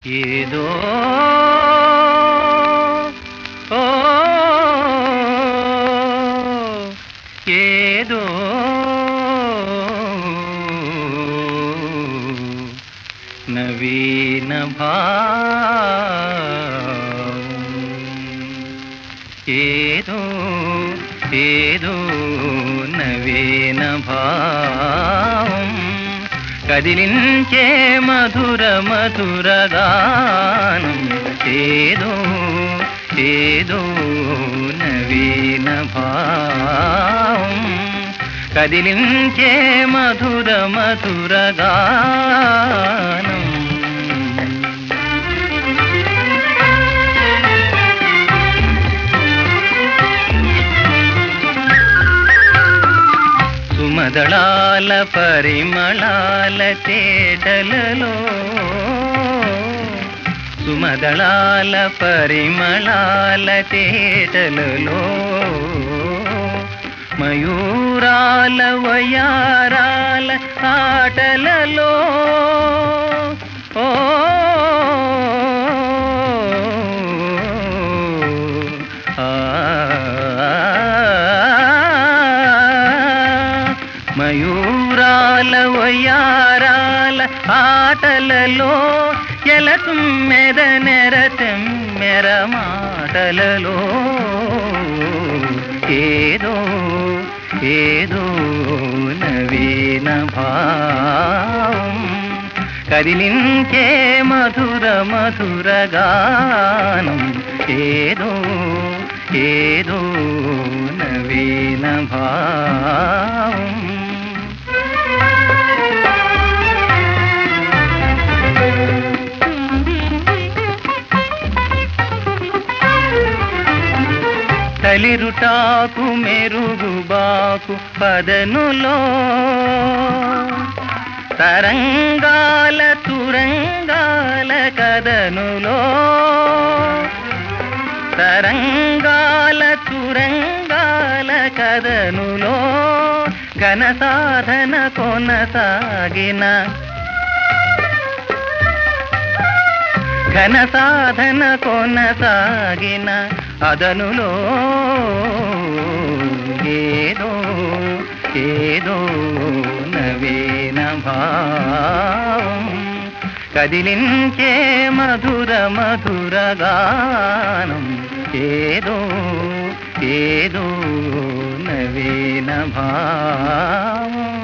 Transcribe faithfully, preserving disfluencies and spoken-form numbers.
ఏదో ఓ ఏదో నవీన భావం ఏదో ఏదో నవీన భావం కదిలించే మధుర మధుర గానం ఏదో ఏదో నవీన భావం కదిలించే మధుర మధుర గానం సుమదళాల పరిమళాల తేటలలో సుమదళాల పరిమళాల తేటలలో మయూరాల వయారాల ఆటలలో ఓ మయూరాల వయారాల ఆటలలో ఎలతుమ్మెద నెరతెమ్మెర మాటలలో ఏదో ఏదో నవీన భావం కదిలించే మధుర మధుర గానం ఏదో ఏదో నవీన భావం తలిరుటాకు మెరుగుబాకు పదనులో తరంగాల తురంగాల కదనులో తరంగాల తురంగాల కదనులో ఘన సాధన కొనసాగిన ఘన సాధన కొనసాగిన అదనులో ఏదో ఏదో నవీన భావం కదిలించే మధుర మధుర గానం ఏదో ఏదో నవీన భావం